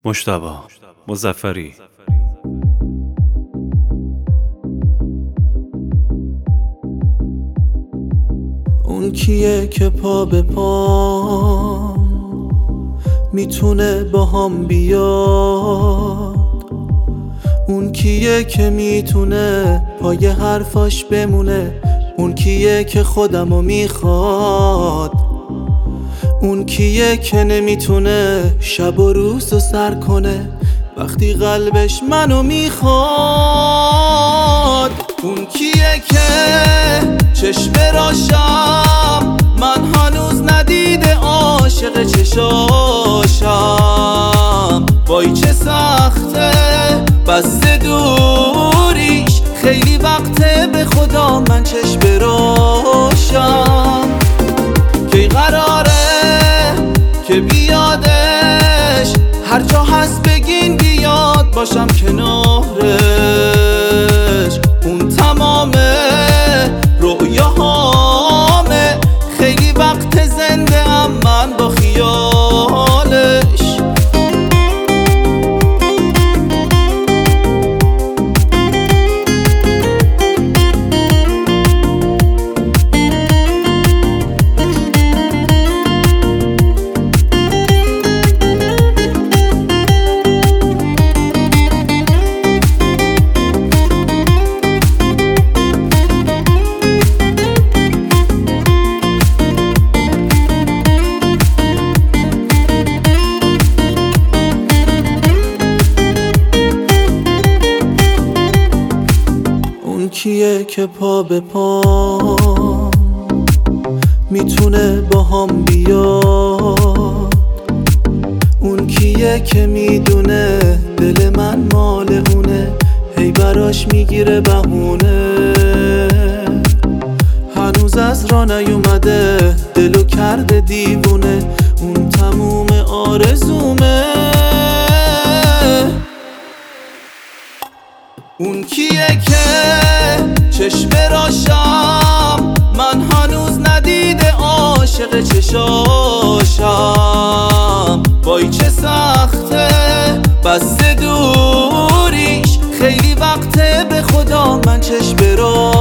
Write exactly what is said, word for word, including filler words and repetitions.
مجتبی مظفری. اون کیه که پا به پا میتونه با هم بیاد؟ اون کیه که میتونه پای حرفاش بمونه؟ اون کیه که خودمو میخواد؟ اون کیه که نمیتونه شب و روزو سر کنه وقتی قلبش منو میخواد؟ اون کیه که چشم راشم من هنوز ندیده عاشق چشاشم؟ وای چه سخته بس دوریش، خیلی وقته به خدا من چشم براشم. کی قراره که بیادش؟ هر جا هست بگین بیاد باشم کنارش. اون تمامه رویاهامه، خیلی وقت زنده ام من با خیالش. اون کیه که پا به پا میتونه با هم بیاد؟ اون کیه که میدونه دل من مال اونه، هی براش میگیره بهونه؟ هنوز از راه نیومده دلو کرده دیوونه، اون تموم آرزومه. اون کیه که چشم راشم من هنوز ندیده عاشق چشاشم؟ وای چه سخته بس دوریش، خیلی وقته به خدا من چشم براشم.